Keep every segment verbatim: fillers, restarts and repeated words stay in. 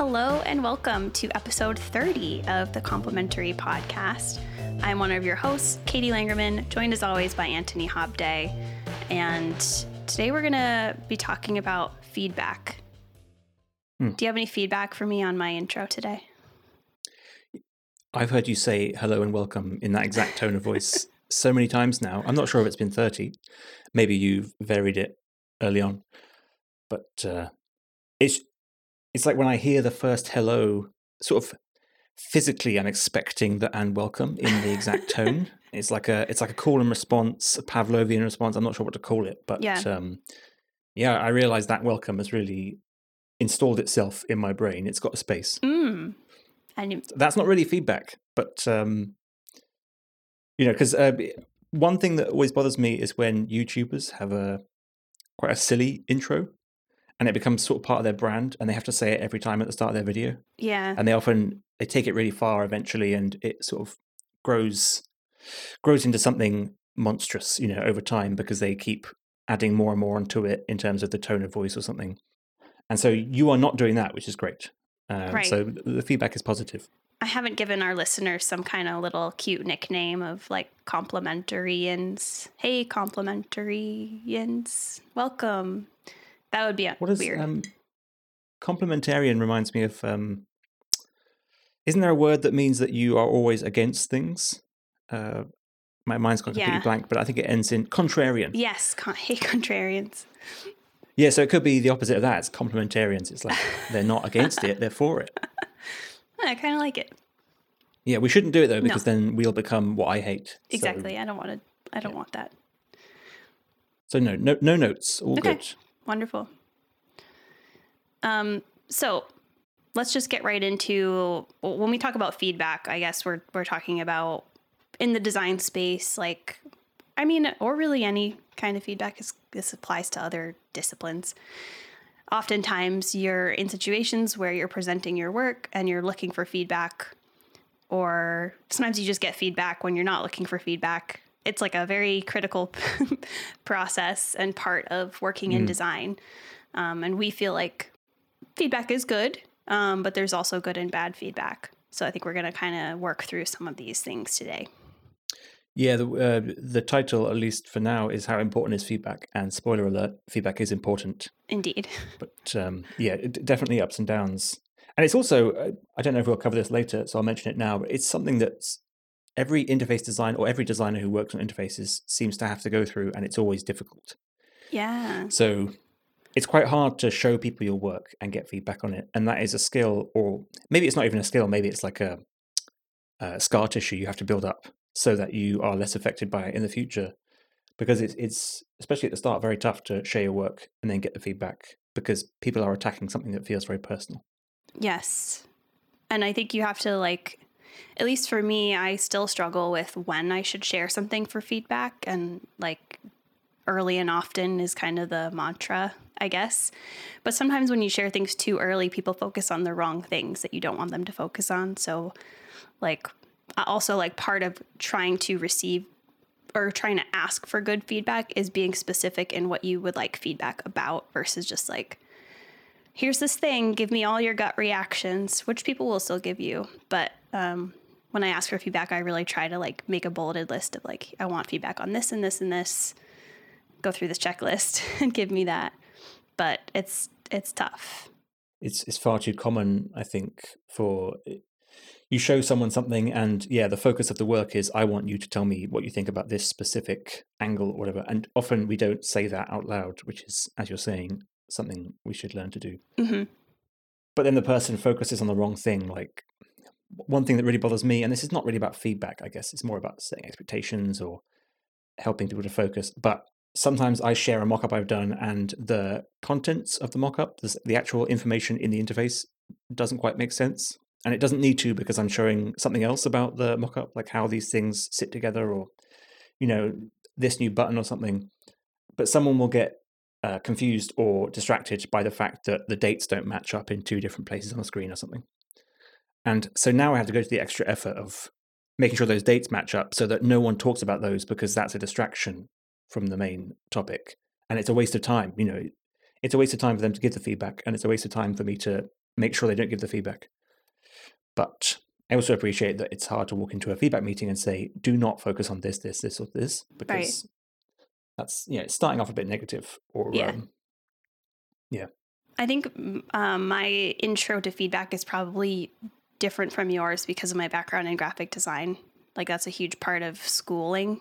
Hello and welcome to episode thirty of the Complementary Podcast. I'm one of your hosts, Katie Langerman, joined as always by Anthony Hobday. And today we're going to be talking about feedback. Hmm. Do you have any feedback for me on my intro today? I've heard you say hello and welcome in that exact tone of voice so many times now. I'm not sure if it's been thirty. Maybe you've varied it early on. But uh, it's it's like when I hear the first hello, sort of physically I'm expecting the and welcome in the exact tone. It's like a it's like a call and response, a Pavlovian response. I'm not sure what to call it. But yeah, um, yeah I realized that welcome has really installed itself in my brain. It's got a space. Mm. And that's not really feedback, but um, you know, because uh, one thing that always bothers me is when YouTubers have a quite a silly intro, and it becomes sort of part of their brand, and they have to say it every time at the start of their video. Yeah, and they often they take it really far eventually, and it sort of grows grows into something monstrous, you know, over time because they keep adding more and more onto it in terms of the tone of voice or something. And so you are not doing that, which is great. Uh, right. So the feedback is positive. I haven't given our listeners some kind of little cute nickname of like complimentarians. Hey, complimentarians, welcome. That would be a, what is, weird. Um, complementarian reminds me of, um, isn't there a word that means that you are always against things? Uh, my mind's gone completely yeah. blank, but I think it ends in contrarian. Yes, con- hey, contrarians. Yeah, so it could be the opposite of that. It's complementarians. It's like they're not against it, they're for it. I kind of like it. Yeah, we shouldn't do it though, because no. then we'll become what I hate. Exactly. So, I don't want to. I don't yeah. want that. So no, no, no notes. All okay. good. Wonderful. Um. So let's just get right into when we talk about feedback. I guess we're we're talking about in the design space, like, I mean, or really any kind of feedback. Is this applies to other disciplines. Oftentimes, you're in situations where you're presenting your work and you're looking for feedback. Or sometimes you just get feedback when you're not looking for feedback. It's like a very critical process and part of working mm. in design. Um, and we feel like feedback is good, um, but there's also good and bad feedback. So I think we're going to kind of work through some of these things today. Yeah, the, uh, the title, at least for now, is How Important is Feedback? And spoiler alert, feedback is important. Indeed. But um, yeah, it, definitely ups and downs. And it's also, I don't know if we'll cover this later, so I'll mention it now, but it's something that every interface design or every designer who works on interfaces seems to have to go through, and it's always difficult. Yeah. So it's quite hard to show people your work and get feedback on it. And that is a skill, or maybe it's not even a skill, maybe it's like a, a scar tissue you have to build up so that you are less affected by it in the future. Because it's, it's, especially at the start, very tough to share your work and then get the feedback because people are attacking something that feels very personal. Yes. And I think you have to, like, at least for me, I still struggle with when I should share something for feedback. And like early and often is kind of the mantra, I guess. But sometimes when you share things too early, people focus on the wrong things that you don't want them to focus on. So like also like part of trying to receive or trying to ask for good feedback is being specific in what you would like feedback about versus just like, here's this thing, give me all your gut reactions, which people will still give you. But um, when I ask for feedback, I really try to like make a bulleted list of like, I want feedback on this and this and this, go through this checklist and give me that. But it's, it's tough. It's, it's far too common, I think, for you show someone something and yeah, the focus of the work is, I want you to tell me what you think about this specific angle or whatever. And often we don't say that out loud, which is, as you're saying, something we should learn to do. Mm-hmm. But then the person focuses on the wrong thing. Like one thing that really bothers me, and this is not really about feedback, I guess, it's more about setting expectations or helping people to focus. But sometimes I share a mockup I've done and the contents of the mockup, the actual information in the interface doesn't quite make sense. And it doesn't need to because I'm showing something else about the mockup, like how these things sit together or, you know, this new button or something. But someone will get Uh, confused or distracted by the fact that the dates don't match up in two different places on the screen or something. And so now I have to go to the extra effort of making sure those dates match up so that no one talks about those because that's a distraction from the main topic. And it's a waste of time. You know, it's a waste of time for them to give the feedback, and it's a waste of time for me to make sure they don't give the feedback. But I also appreciate that it's hard to walk into a feedback meeting and say, do not focus on this, this, this, or this, because Right. that's, you know, it's starting off a bit negative. Or Yeah. um, yeah. I think um, my intro to feedback is probably different from yours because of my background in graphic design. Like that's a huge part of schooling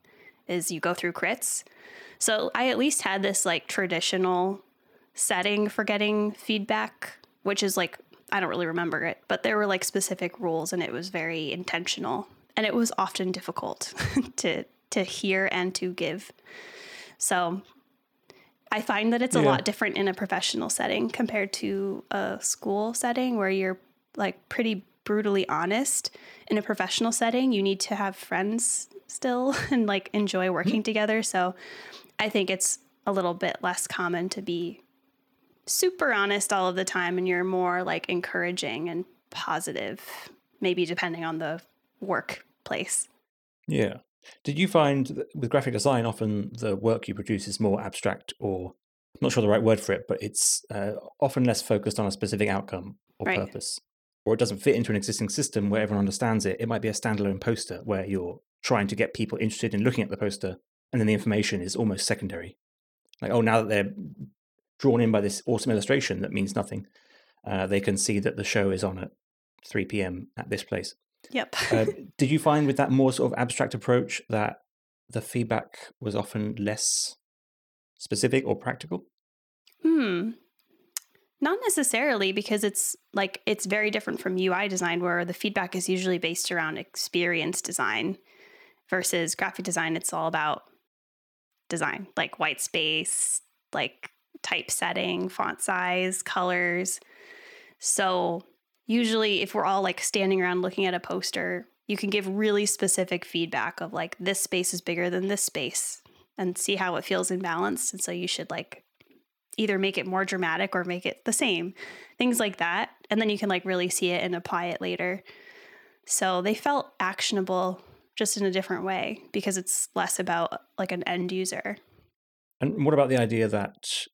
is you go through crits. So I at least had this like traditional setting for getting feedback, which is like, I don't really remember it, but there were like specific rules and it was very intentional and it was often difficult to to hear and to give. So I find that it's a Yeah. lot different in a professional setting compared to a school setting where you're like pretty brutally honest. In a professional setting, you need to have friends still and like enjoy working together. So I think it's a little bit less common to be super honest all of the time and you're more like encouraging and positive, maybe depending on the workplace. Yeah. Did you find that with graphic design, often the work you produce is more abstract, or I'm not sure the right word for it, but it's uh, often less focused on a specific outcome or Right. purpose, or it doesn't fit into an existing system where everyone understands it. It might be a standalone poster where you're trying to get people interested in looking at the poster, and then the information is almost secondary. Like, oh, now that they're drawn in by this awesome illustration that means nothing, uh, they can see that the show is on at three p.m. at this place. Yep. Uh, did you find with that more sort of abstract approach that the feedback was often less specific or practical? Hmm. Not necessarily, because it's like it's very different from U I design where the feedback is usually based around experience design versus graphic design. It's all about design, like white space, like typesetting, font size, colors. So usually if we're all like standing around looking at a poster, you can give really specific feedback of like this space is bigger than this space and see how it feels imbalanced. And so you should like either make it more dramatic or make it the same, things like that. And then you can like really see it and apply it later. So they felt actionable just in a different way because it's less about like an end user. And what about the idea that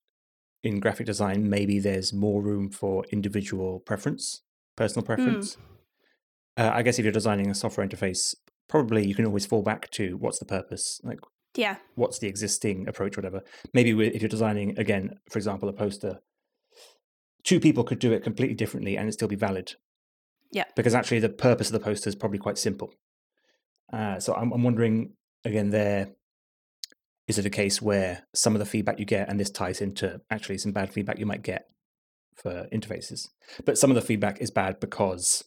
in graphic design, maybe there's more room for individual preference, personal preference? Mm. Uh, I guess if you're designing a software interface, probably you can always fall back to what's the purpose? Like, yeah, what's the existing approach, whatever. Maybe if you're designing, again, for example, a poster, two people could do it completely differently and it still be valid. Yeah. Because actually the purpose of the poster is probably quite simple. Uh, so I'm, I'm wondering, again, there, is it a case where some of the feedback you get, and this ties into actually some bad feedback you might get for interfaces, but some of the feedback is bad because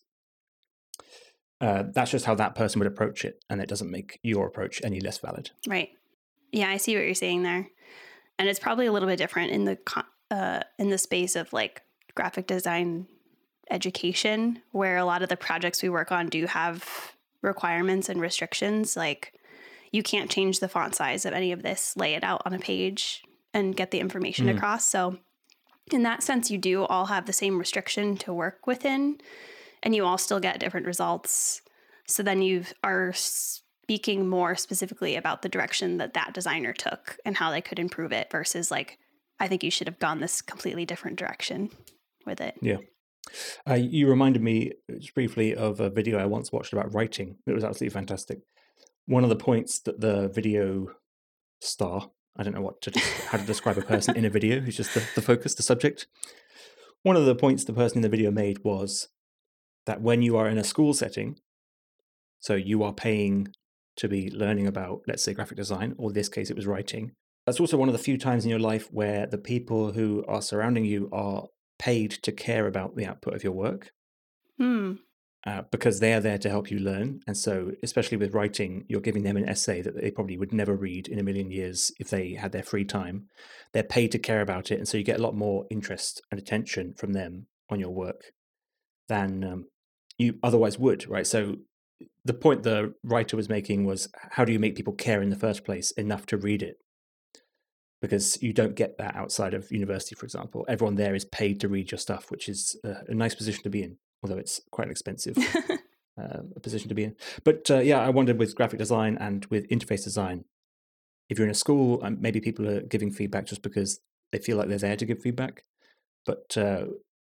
uh, that's just how that person would approach it, and it doesn't make your approach any less valid. Right. Yeah, I see what you're saying there. And it's probably a little bit different in the uh, in the space of like graphic design education, where a lot of the projects we work on do have requirements and restrictions. Like you can't change the font size of any of this, lay it out on a page and get the information mm. across. So in that sense, you do all have the same restriction to work within, and you all still get different results. So then you are speaking more specifically about the direction that that designer took and how they could improve it versus like, I think you should have gone this completely different direction with it. Yeah. Uh, you reminded me just briefly of a video I once watched about writing. It was absolutely fantastic. One of the points that the video star, I don't know what to how to describe a person in a video who's just the, the focus, the subject. One of the points the person in the video made was that when you are in a school setting, so you are paying to be learning about, let's say, graphic design, or in this case, it was writing. That's also one of the few times in your life where the people who are surrounding you are paid to care about the output of your work. Hmm. Uh, because they are there to help you learn. And so, especially with writing, you're giving them an essay that they probably would never read in a million years if they had their free time. They're paid to care about it. And so you get a lot more interest and attention from them on your work than um, you otherwise would, right? So the point the writer was making was, how do you make people care in the first place enough to read it? Because you don't get that outside of university, for example. Everyone there is paid to read your stuff, which is a, a nice position to be in. Although it's quite an expensive uh, position to be in. But uh, yeah, I wondered with graphic design and with interface design, if you're in a school, um, maybe people are giving feedback just because they feel like they're there to give feedback. But uh,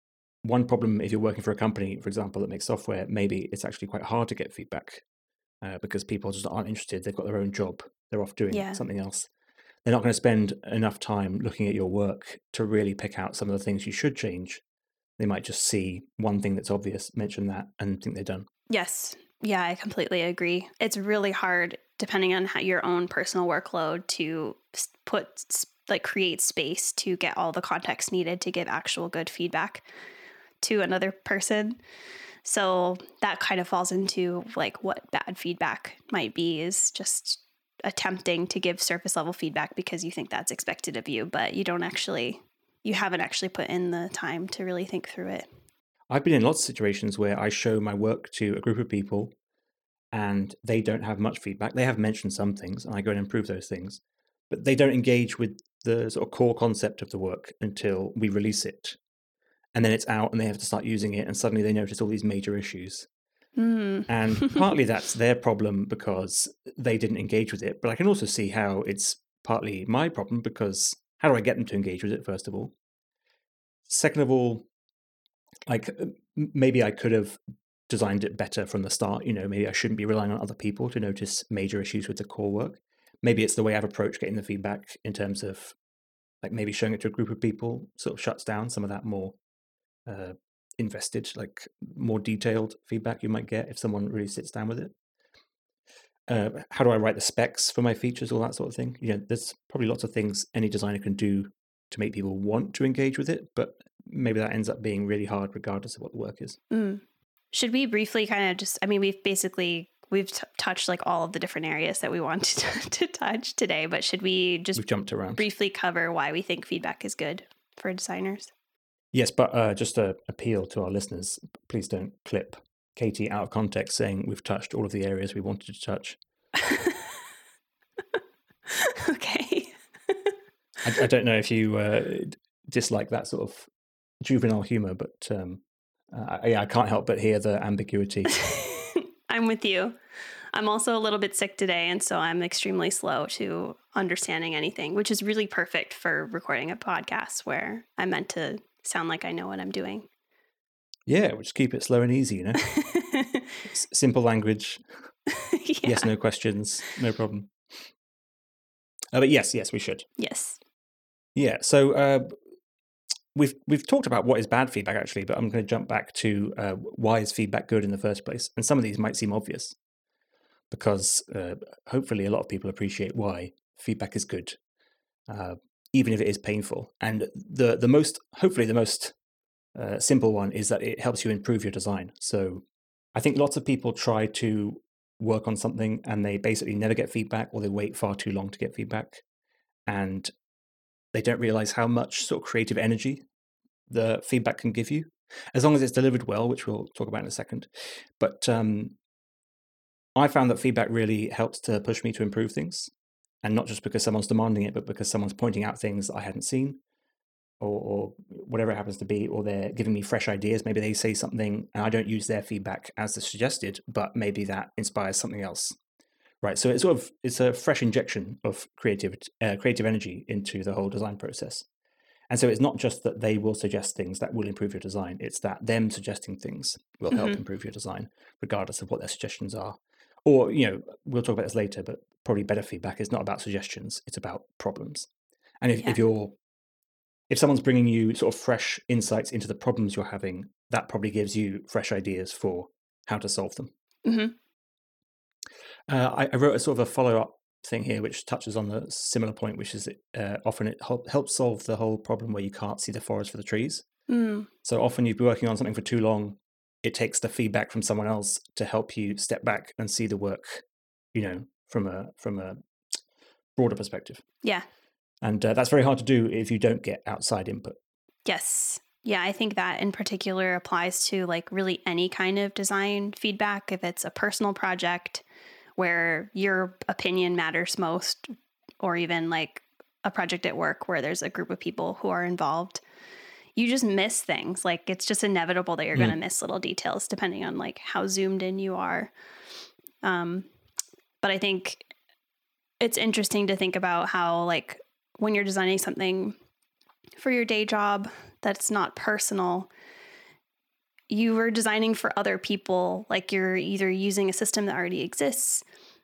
one problem if you're working for a company, for example, that makes software, maybe it's actually quite hard to get feedback uh, because people just aren't interested. They've got their own job. They're off doing Yeah. something else. They're not going to spend enough time looking at your work to really pick out some of the things you should change. They might just see one thing that's obvious, mention that, and think they're done. Yes. Yeah, I completely agree. It's really hard, depending on how your own personal workload, to put, like, create space to get all the context needed to give actual good feedback to another person. So that kind of falls into like what bad feedback might be, is just attempting to give surface level feedback because you think that's expected of you, but you don't actually, you haven't actually put in the time to really think through it. I've been in lots of situations where I show my work to a group of people and they don't have much feedback. They have mentioned some things and I go and improve those things, but they don't engage with the sort of core concept of the work until we release it. And then it's out and they have to start using it and suddenly they notice all these major issues. Mm. And partly that's their problem because they didn't engage with it. But I can also see how it's partly my problem because how do I get them to engage with it, first of all? Second of all, like maybe I could have designed it better from the start. You know, maybe I shouldn't be relying on other people to notice major issues with the core work. Maybe it's the way I've approached getting the feedback in terms of like maybe showing it to a group of people sort of shuts down some of that more uh, invested, like more detailed feedback you might get if someone really sits down with it. Uh, how do I write the specs for my features, all that sort of thing? You know, there's probably lots of things any designer can do to make people want to engage with it, but maybe that ends up being really hard regardless of what the work is. Mm. Should we briefly kind of just, I mean, we've basically, we've t- touched like all of the different areas that we wanted to, to touch today, but should we just We've jumped around. briefly cover why we think feedback is good for designers? Yes, but uh, just a appeal to our listeners, please don't clip Katie out of context saying we've touched all of the areas we wanted to touch. Okay. I, I don't know if you uh, dislike that sort of juvenile humor, but um, uh, yeah, I can't help but hear the ambiguity. I'm with you. I'm also a little bit sick today, and so I'm extremely slow to understanding anything, which is really perfect for recording a podcast where I'm meant to sound like I know what I'm doing. Yeah, we'll just keep it slow and easy, you know? S- simple language. Yeah. Yes, no questions, no problem. Uh, but yes, yes, we should. Yes. Yeah, so uh, we've we've talked about what is bad feedback, actually, but I'm going to jump back to uh, why is feedback good in the first place? And some of these might seem obvious, because uh, hopefully a lot of people appreciate why feedback is good, uh, even if it is painful. And the the most, hopefully the most uh, simple one is that it helps you improve your design. So I think lots of people try to work on something and they basically never get feedback, or they wait far too long to get feedback. And they don't realize how much sort of creative energy the feedback can give you, as long as it's delivered well, which we'll talk about in a second. But um, I found that feedback really helps to push me to improve things, and not just because someone's demanding it, but because someone's pointing out things that I hadn't seen, or, or whatever it happens to be, or they're giving me fresh ideas. Maybe they say something and I don't use their feedback as suggested, but maybe that inspires something else. Right. So it's sort of it's a fresh injection of creative uh, creative energy into the whole design process. And so it's not just that they will suggest things that will improve your design. It's that them suggesting things will help Mm-hmm. improve your design, regardless of what their suggestions are. Or, you know, we'll talk about this later, but probably better feedback is not about suggestions. It's about problems. And if, Yeah. if you're, if someone's bringing you sort of fresh insights into the problems you're having, that probably gives you fresh ideas for how to solve them. Mm-hmm. Uh, I, I wrote a sort of a follow-up thing here, which touches on the similar point, which is that uh, often it help, helps solve the whole problem where you can't see the forest for the trees. Mm. So often you've been working on something for too long, it takes the feedback from someone else to help you step back and see the work, you know, from a from a broader perspective. Yeah. And uh, that's very hard to do if you don't get outside input. Yes. Yeah, I think that in particular applies to like really any kind of design feedback. If it's a personal project where your opinion matters most, or even like a project at work where there's a group of people who are involved, you just miss things. Like it's just inevitable that you're Mm. going to miss little details depending on like how zoomed in you are. Um, but I think it's interesting to think about how like when you're designing something for your day job that's not personal, you were designing for other people, like you're either using a system that already exists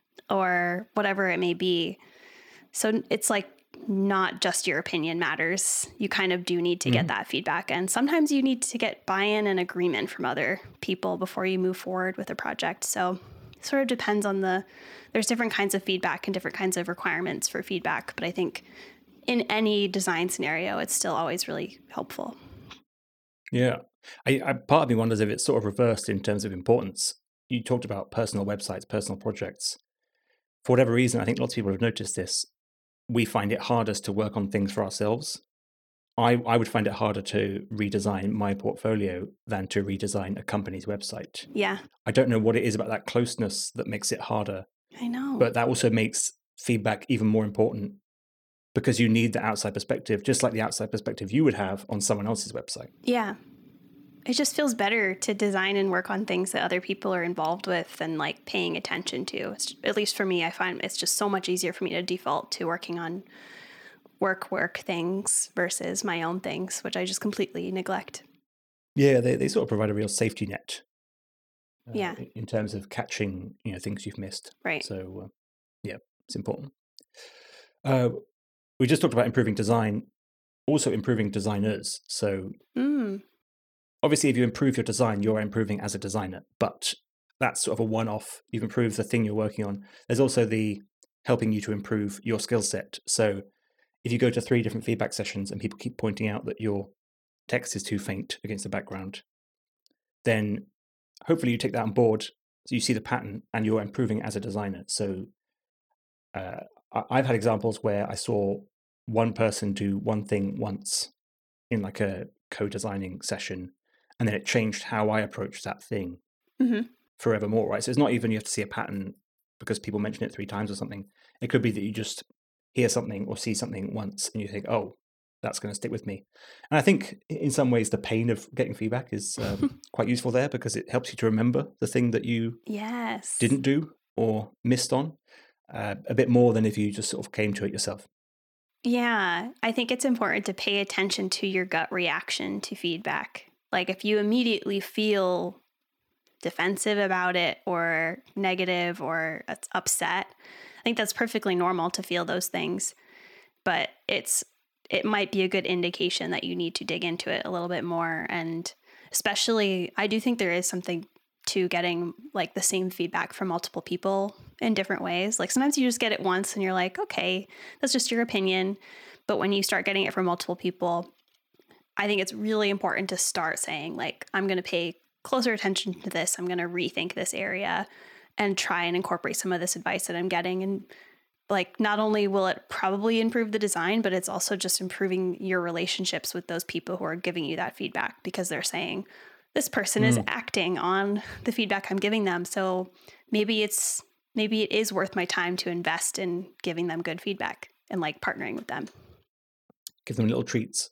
or whatever it may be. So it's like not just your opinion matters. You kind of do need to Mm-hmm. get that feedback. And sometimes you need to get buy-in and agreement from other people before you move forward with a project. So it sort of depends on the, there's different kinds of feedback and different kinds of requirements for feedback. But I think in any design scenario, it's still always really helpful. Yeah. I, I part of me wonders if it's sort of reversed in terms of importance. You talked about personal websites, personal projects. For whatever reason, I think lots of people have noticed this. We find it hardest to work on things for ourselves. I, I would find it harder to redesign my portfolio than to redesign a company's website. Yeah, I don't know what it is about that closeness that makes it harder, I know. but that also makes feedback even more important because you need the outside perspective, just like the outside perspective you would have on someone else's website. Yeah. It just feels better to design and work on things that other people are involved with and like paying attention to. It's, at least for me, I find it's just so much easier for me to default to working on work work things versus my own things, which I just completely neglect. Yeah, they, they sort of provide a real safety net. Uh, Yeah. In terms of catching, you know, things you've missed. Right. So, uh, yeah, it's important. Uh, we just talked about improving design, also improving designers. So, Mm. obviously, if you improve your design, you're improving as a designer, but that's sort of a one-off. You've improved the thing you're working on. There's also the helping you to improve your skill set. So, if you go to three different feedback sessions and people keep pointing out that your text is too faint against the background, then hopefully you take that on board, so you see the pattern and you're improving as a designer. So uh, I've had examples where I saw one person do one thing once in like a co-designing session, and then it changed how I approached that thing Mm-hmm. forevermore, right? So it's not even you have to see a pattern because people mention it three times or something. It could be that you just hear something or see something once and you think, oh, that's going to stick with me. And I think in some ways the pain of getting feedback is um, quite useful there because it helps you to remember the thing that you Yes. didn't do or missed on uh, a bit more than if you just sort of came to it yourself. Yeah. I think it's important to pay attention to your gut reaction to feedback. Like if you immediately feel defensive about it or negative or upset, I think that's perfectly normal to feel those things. But it's it might be a good indication that you need to dig into it a little bit more. And especially, I do think there is something to getting like the same feedback from multiple people in different ways. Like sometimes you just get it once and you're like, okay, that's just your opinion. But when you start getting it from multiple people, I think it's really important to start saying like, I'm going to pay closer attention to this. I'm going to rethink this area and try and incorporate some of this advice that I'm getting. And like, not only will it probably improve the design, but it's also just improving your relationships with those people who are giving you that feedback because they're saying, this person mm. is acting on the feedback I'm giving them. So maybe it's, maybe it is worth my time to invest in giving them good feedback and like partnering with them. Give them little treats.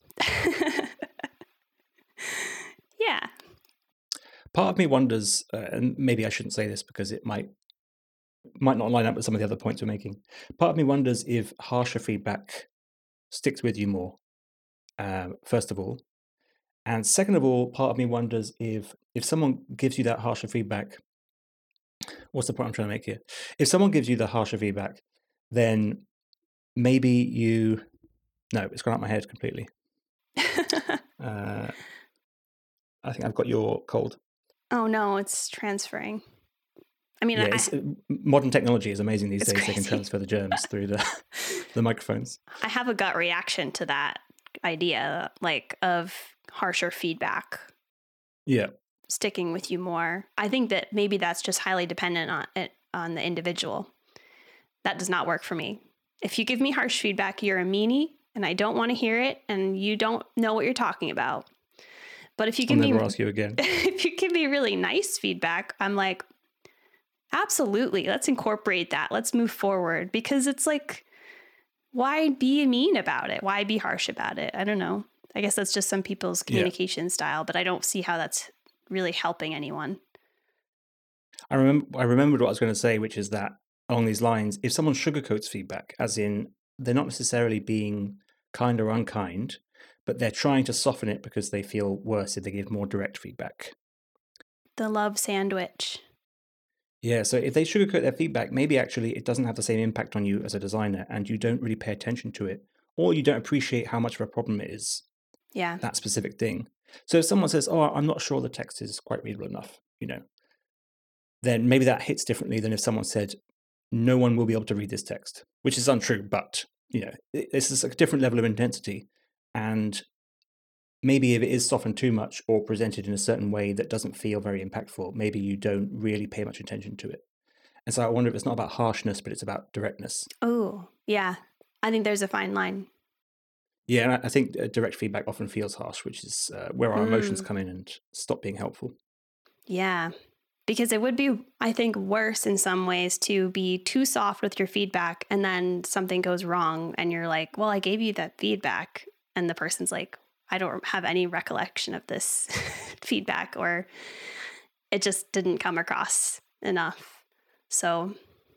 Yeah. Part of me wonders, uh, and maybe I shouldn't say this because it might might not line up with some of the other points we're making. Part of me wonders if harsher feedback sticks with you more, um, first of all. And second of all, part of me wonders if if someone gives you that harsher feedback, what's the point I'm trying to make here? If someone gives you the harsher feedback, then maybe you, no, it's gone out my head completely. uh, I think I've got your cold. Oh no, it's transferring. I mean, yeah, I, modern technology is amazing these days. Crazy. They can transfer the germs through the the microphones. I have a gut reaction to that idea, like of harsher feedback. Yeah, sticking with you more. I think that maybe that's just highly dependent on it on the individual. That does not work for me. If you give me harsh feedback, you're a meanie, and I don't want to hear it, and you don't know what you're talking about. But if you give I'll never me, ask you again. If you give me really nice feedback, I'm like, absolutely, let's incorporate that. Let's move forward, because it's like, why be mean about it? Why be harsh about it? I don't know. I guess that's just some people's communication yeah. style, but I don't see how that's really helping anyone. I remember I remembered what I was going to say, which is that along these lines, if someone sugarcoats feedback, as in they're not necessarily being kind or unkind, but they're trying to soften it because they feel worse if they give more direct feedback. The love sandwich. Yeah, so if they sugarcoat their feedback, maybe actually it doesn't have the same impact on you as a designer and you don't really pay attention to it, or you don't appreciate how much of a problem it is, Yeah. that specific thing. So if someone says, oh, I'm not sure the text is quite readable enough, you know, then maybe that hits differently than if someone said, no one will be able to read this text, which is untrue, but, you know, it- this is a different level of intensity. And maybe if it is softened too much or presented in a certain way that doesn't feel very impactful, maybe you don't really pay much attention to it. And so I wonder if it's not about harshness, but it's about directness. Oh, yeah. I think there's a fine line. Yeah, and I I think uh, direct feedback often feels harsh, which is uh, where our emotions Mm, come in and stop being helpful. yeah. Because it would be, I think, worse in some ways to be too soft with your feedback and then something goes wrong and you're like, well, I gave you that feedback. And the person's like, I don't have any recollection of this feedback, or it just didn't come across enough. So,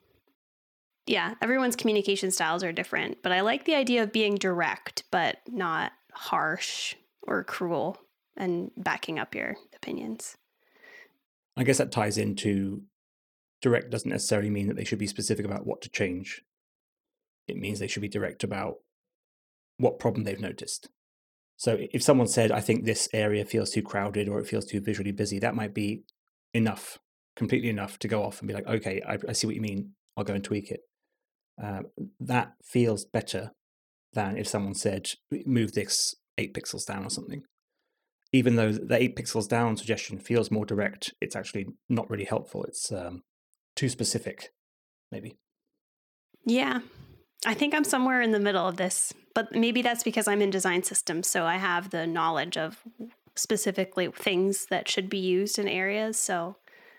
yeah, everyone's communication styles are different, but I like the idea of being direct, but not harsh or cruel and backing up your opinions. I guess that ties into direct doesn't necessarily mean that they should be specific about what to change. It means they should be direct about what problem they've noticed. So if someone said, I think this area feels too crowded or it feels too visually busy, that might be enough, completely enough to go off and be like, okay, I, I see what you mean. I'll go and tweak it. Uh, that feels better than if someone said, move this eight pixels down or something. Even though the eight pixels down suggestion feels more direct, it's actually not really helpful. It's um, too specific, maybe. Yeah, I think I'm somewhere in the middle of this, but maybe that's because I'm in design systems. So I have the knowledge of specifically things that should be used in areas. So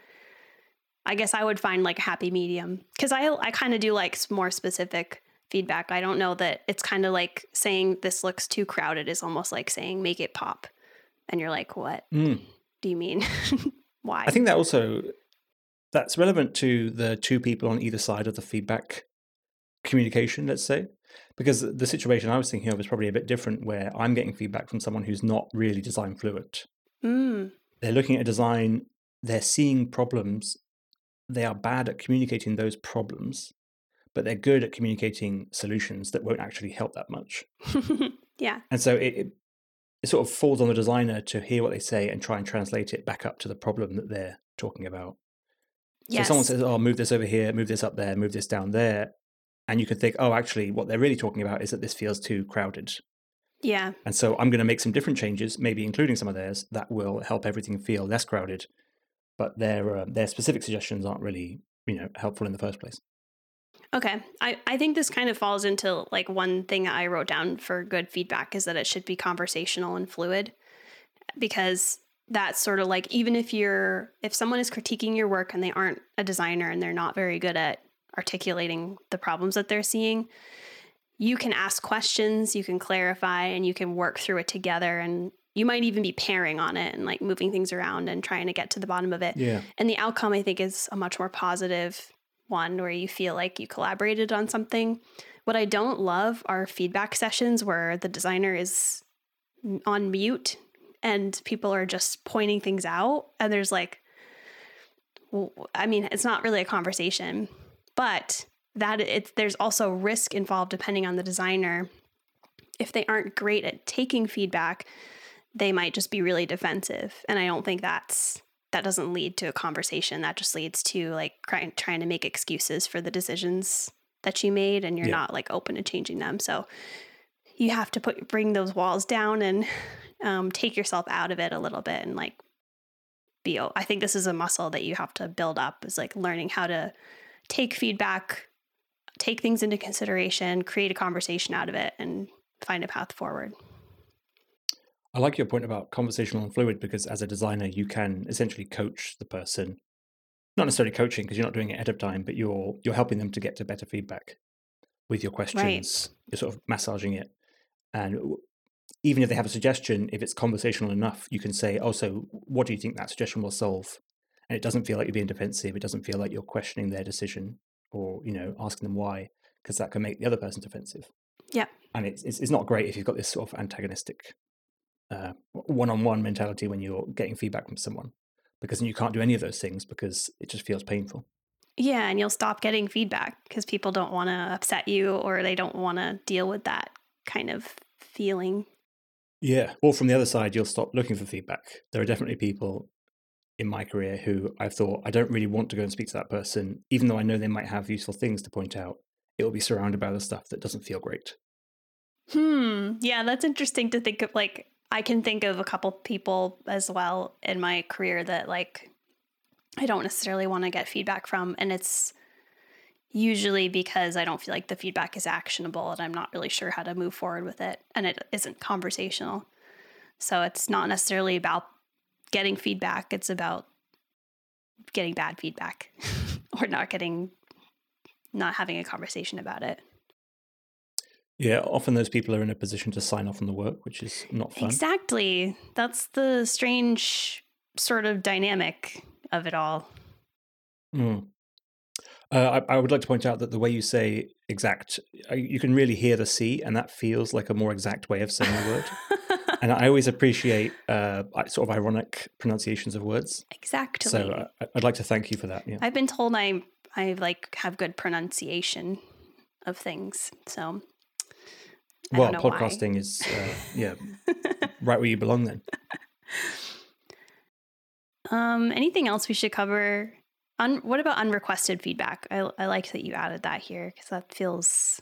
I guess I would find like a happy medium, because I, I kind of do like more specific feedback. I don't know that it's kind of like saying this looks too crowded is almost like saying make it pop. And you're like, what Mm. do you mean? Why? I think that also, that's relevant to the two people on either side of the feedback communication, let's say, because the situation I was thinking of is probably a bit different, where I'm getting feedback from someone who's not really design fluent. Mm, They're looking at a design, they're seeing problems, they are bad at communicating those problems, but they're good at communicating solutions that won't actually help that much. yeah. And so it, it, it sort of falls on the designer to hear what they say and try and translate it back up to the problem that they're talking about. So if someone Yes. says, oh, move this over here, move this up there, move this down there, and you can think, oh, actually, what they're really talking about is that this feels too crowded. Yeah. And so I'm going to make some different changes, maybe including some of theirs, that will help everything feel less crowded. But their uh, their specific suggestions aren't really, you know, helpful in the first place. Okay. I, I think this kind of falls into like one thing I wrote down for good feedback is that it should be conversational and fluid, because that's sort of like, even if you're, if someone is critiquing your work and they aren't a designer and they're not very good at articulating the problems that they're seeing, you can ask questions, you can clarify, and you can work through it together. And you might even be pairing on it and like moving things around and trying to get to the bottom of it. Yeah. And the outcome, I think, is a much more positive one where you feel like you collaborated on something. What I don't love are feedback sessions where the designer is on mute and people are just pointing things out. And there's like, well, I mean, it's not really a conversation, but that it's, there's also risk involved depending on the designer. If they aren't great at taking feedback, they might just be really defensive. And I don't think that's, that doesn't lead to a conversation. That just leads to like trying, trying to make excuses for the decisions that you made, and you're Yeah. not like open to changing them. So you have to put, bring those walls down and um, take yourself out of it a little bit and like be, I think this is a muscle that you have to build up, is like learning how to take feedback, take things into consideration, create a conversation out of it, and find a path forward. I like your point about conversational and fluid, because as a designer, you can essentially coach the person, not necessarily coaching because you're not doing it ahead of time, but you're you're helping them to get to better feedback with your questions. Right. You're sort of massaging it. And even if they have a suggestion, if it's conversational enough, you can say, oh, so what do you think that suggestion will solve? And it doesn't feel like you're being defensive. It doesn't feel like you're questioning their decision or, you know, asking them why, because that can make the other person defensive. Yeah. And it's, it's, it's not great if you've got this sort of antagonistic uh, one-on-one mentality when you're getting feedback from someone. because then you can't do any of those things because it just feels painful. Yeah, and you'll stop getting feedback because people don't want to upset you or they don't want to deal with that kind of feeling. Yeah. Or from the other side, you'll stop looking for feedback. There are definitely people in my career who I've thought, I don't really want to go and speak to that person, even though I know they might have useful things to point out. It will be surrounded by the stuff that doesn't feel great. Hmm. Yeah, that's interesting to think of. Like, I can think of a couple people as well in my career that, like, I don't necessarily want to get feedback from. And it's usually because I don't feel like the feedback is actionable and I'm not really sure how to move forward with it. And it isn't conversational. So it's not necessarily about getting feedback. It's about getting bad feedback or not getting, not having a conversation about it. Yeah, often those people are in a position to sign off on the work, which is not fun. Exactly. That's the strange sort of dynamic of it all. Mm. Uh, I, I would like to point out that the way you say exact, you can really hear the C, and that feels like a more exact way of saying the word. And I always appreciate uh, sort of ironic pronunciations of words. Exactly. So uh, I'd like to thank you for that. Yeah. I've been told I I like have good pronunciation of things. So I well, don't know podcasting why. is uh, yeah right where you belong then. Um, anything else we should cover? Un- what about unrequested feedback? I, I like that you added that here because that feels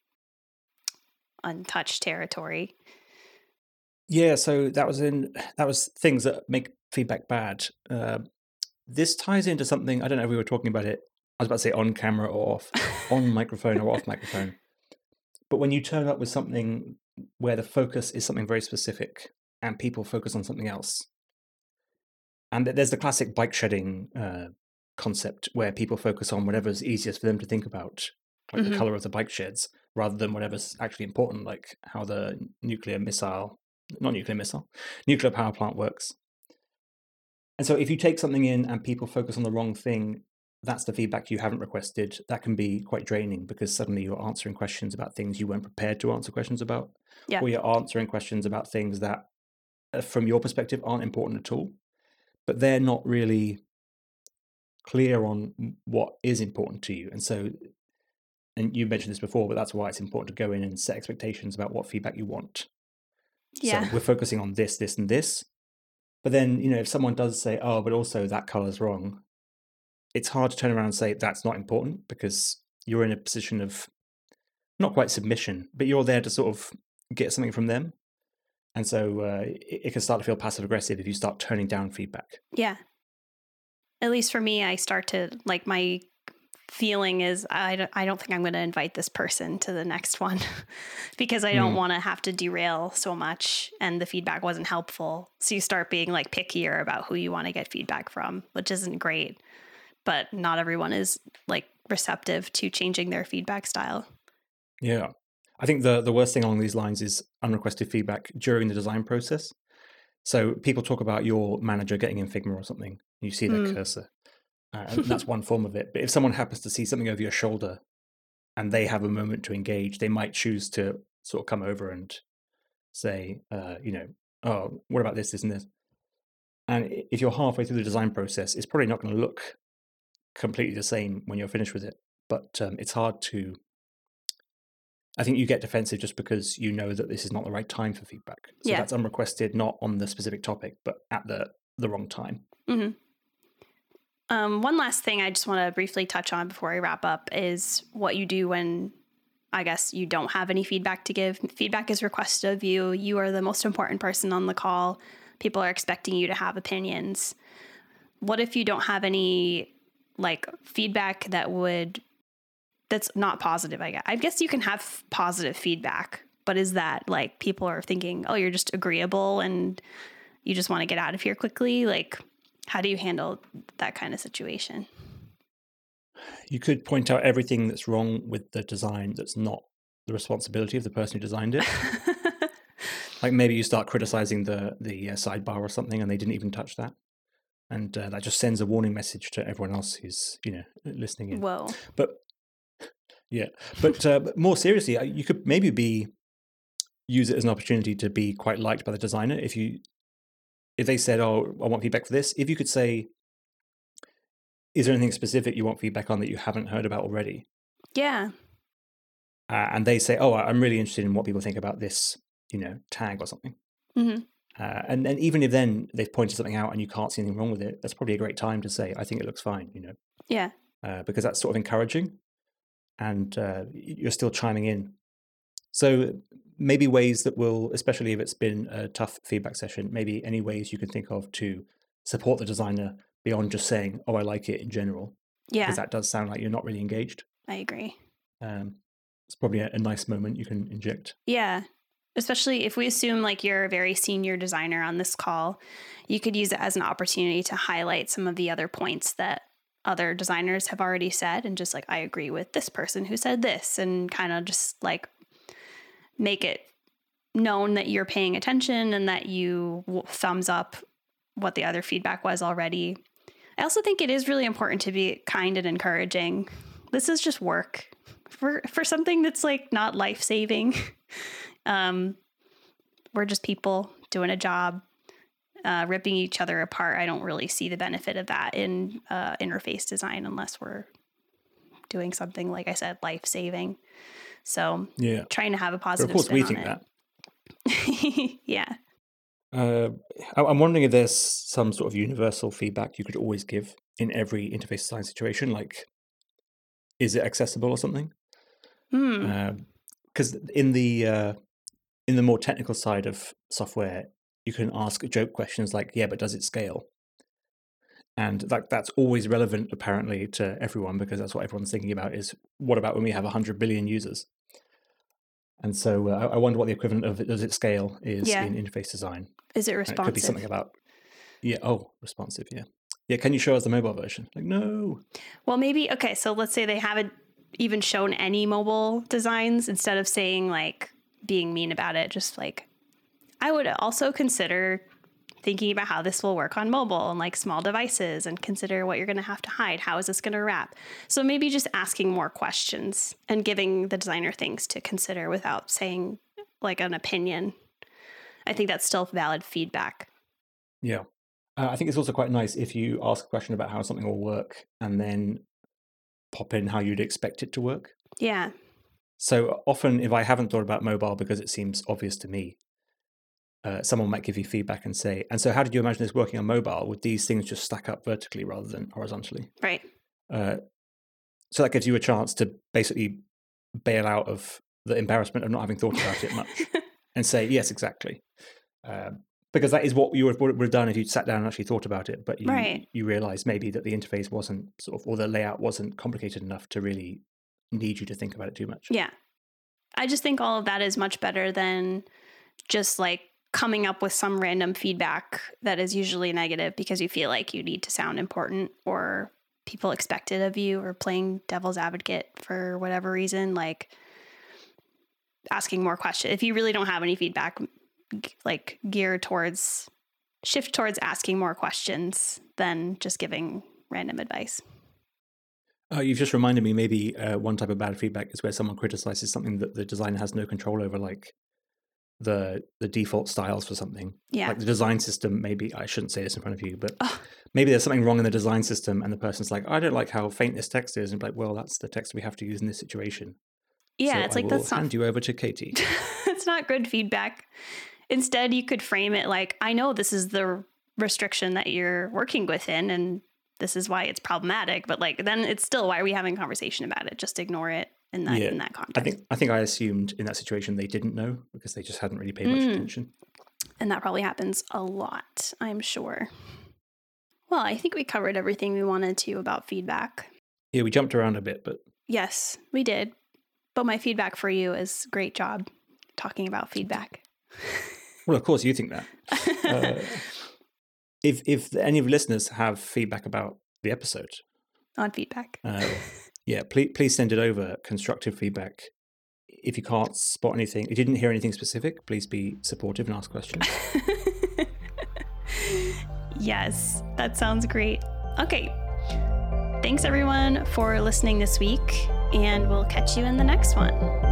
untouched territory. Yeah, so that was in that was things that make feedback bad. Uh, this ties into something, I don't know if we were talking about it. I was about to say on camera or off, on microphone or off microphone. But when you turn up with something where the focus is something very specific and people focus on something else, and there's the classic bike shedding uh, concept where people focus on whatever's easiest for them to think about, like Mhm. the color of the bike sheds, rather than whatever's actually important, like how the nuclear missile, not nuclear missile, nuclear power plant works. And so if you take something in and people focus on the wrong thing, that's the feedback you haven't requested. That can be quite draining because suddenly you're answering questions about things you weren't prepared to answer questions about, Yeah. or you're answering questions about things that, uh, from your perspective, aren't important at all, but they're not really clear on m- what is important to you. And so, and you mentioned this before, but that's why it's important to go in and set expectations about what feedback you want. Yeah. So we're focusing on this, this, and this. But then, you know, if someone does say, oh, but also that color's wrong, it's hard to turn around and say that's not important because you're in a position of not quite submission, but you're there to sort of get something from them. And so uh, it, it can start to feel passive aggressive if you start turning down feedback. Yeah. At least for me, I start to like my feeling is I don't, I don't think I'm going to invite this person to the next one because I don't Mm. want to have to derail so much and the feedback wasn't helpful. So you start being like pickier about who you want to get feedback from, which isn't great. But not everyone is like receptive to changing their feedback style. Yeah. I think the, the worst thing along these lines is unrequested feedback during the design process. So people talk about your manager getting in Figma or something. You see their Mm. cursor. Uh, and that's one form of it. But if someone happens to see something over your shoulder and they have a moment to engage, they might choose to sort of come over and say, uh, you know, oh, what about this, this, and this? And if you're halfway through the design process, it's probably not going to look completely the same when you're finished with it. But um, it's hard to, I think you get defensive just because you know that this is not the right time for feedback. So Yeah. that's unrequested, not on the specific topic, but at the, the wrong time. Mm-hmm. Um, one last thing I just want to briefly touch on before I wrap up is what you do when, I guess, you don't have any feedback to give. Feedback is requested of you. You are the most important person on the call. People are expecting you to have opinions. What if you don't have any like feedback that would, that's not positive, I guess. I guess you can have positive feedback, but is that like people are thinking, oh, you're just agreeable and you just want to get out of here quickly? Like, how do you handle that kind of situation? You could point out everything that's wrong with the design that's not the responsibility of the person who designed it. Like maybe you start criticizing the the uh, sidebar or something, and they didn't even touch that, and uh, that just sends a warning message to everyone else who's you know listening in. Whoa. But yeah, but, uh, but more seriously, uh, you could maybe be use it as an opportunity to be quite liked by the designer if you if they said, oh, I want feedback for this, if you could say, is there anything specific you want feedback on that you haven't heard about already? Yeah. Uh, and they say, oh, I'm really interested in what people think about this, you know, tag or something. Mm-hmm. Uh, and then even if then they've pointed something out and you can't see anything wrong with it, that's probably a great time to say, I think it looks fine, you know. Yeah. Uh, because that's sort of encouraging and uh, you're still chiming in. So maybe ways that will, especially if it's been a tough feedback session, maybe any ways you can think of to support the designer beyond just saying, oh, I like it in general. Yeah. Because that does sound like you're not really engaged. I agree. Um, it's probably a, a nice moment you can inject. Yeah. Especially if we assume like you're a very senior designer on this call, you could use it as an opportunity to highlight some of the other points that other designers have already said and just like, I agree with this person who said this, and kind of just like make it known that you're paying attention and that you thumbs up what the other feedback was already. I also think it is really important to be kind and encouraging. This is just work for, for something that's like not life-saving. Um, we're just people doing a job, uh, ripping each other apart. I don't really see the benefit of that in uh, interface design unless we're doing something, like I said, life-saving. So yeah, trying to have a positive but of course, spin we on think it. that. Yeah. Uh, I'm wondering if there's some sort of universal feedback you could always give in every interface design situation, like, is it accessible or something? Because Hmm. uh, in the uh, in the more technical side of software, you can ask joke questions like, yeah, but does it scale? And that, that's always relevant, apparently, to everyone, because that's what everyone's thinking about is, what about when we have one hundred billion users? And so uh, I wonder what the equivalent of does it scale is Yeah. in interface design. Is it And responsive? it could be something about, yeah, oh, responsive, yeah. Yeah, can you show us the mobile version? Like, no. Well, maybe, okay, so let's say they haven't even shown any mobile designs. Instead of saying like being mean about it, just like, I would also consider thinking about how this will work on mobile and like small devices, and consider what you're going to have to hide. How is this going to wrap? So maybe just asking more questions and giving the designer things to consider without saying like an opinion. I think that's still valid feedback. Yeah. Uh, I think it's also quite nice if you ask a question about how something will work and then pop in how you'd expect it to work. Yeah. So often if I haven't thought about mobile because it seems obvious to me, uh, someone might give you feedback and say, and so how did you imagine this working on mobile? Would these things just stack up vertically rather than horizontally? Right. Uh, so that gives you a chance to basically bail out of the embarrassment of not having thought about it much and say, yes, exactly. Uh, because that is what you would, would have done if you'd sat down and actually thought about it, but you, Right. you realize maybe that the interface wasn't sort of, or the layout wasn't complicated enough to really need you to think about it too much. Yeah. I just think all of that is much better than just like coming up with some random feedback that is usually negative because you feel like you need to sound important or people expect it of you, or playing devil's advocate for whatever reason, like asking more questions. If you really don't have any feedback, like gear towards, shift towards asking more questions than just giving random advice. Uh, you've just reminded me, maybe uh, one type of bad feedback is where someone criticizes something that the designer has no control over, like the the default styles for something. Yeah. Like the design system, maybe, I shouldn't say this in front of you, but Oh. maybe there's something wrong in the design system and the person's like, I don't like how faint this text is. And like, well, that's the text we have to use in this situation. Yeah, so it's I like will that's hand not you over to Katie. it's not good feedback. Instead, you could frame it like, I know this is the restriction that you're working within, and this is why it's problematic. But like, then it's still, why are we having a conversation about it? Just ignore it in that Yeah. in that context. I think I think I assumed in that situation they didn't know because they just hadn't really paid much Mm. attention. And that probably happens a lot, I'm sure. Well, I think we covered everything we wanted to about feedback. Yeah, we jumped around a bit, but Yes, we did. But my feedback for you is great job talking about feedback. well, of course you think that. Uh, if if any of the listeners have feedback about the episode, On feedback. uh, yeah, please please send it over. Constructive feedback. If you can't spot anything, if you didn't hear anything specific, please be supportive and ask questions. Yes, that sounds great. Okay. Thanks everyone for listening this week, and we'll catch you in the next one.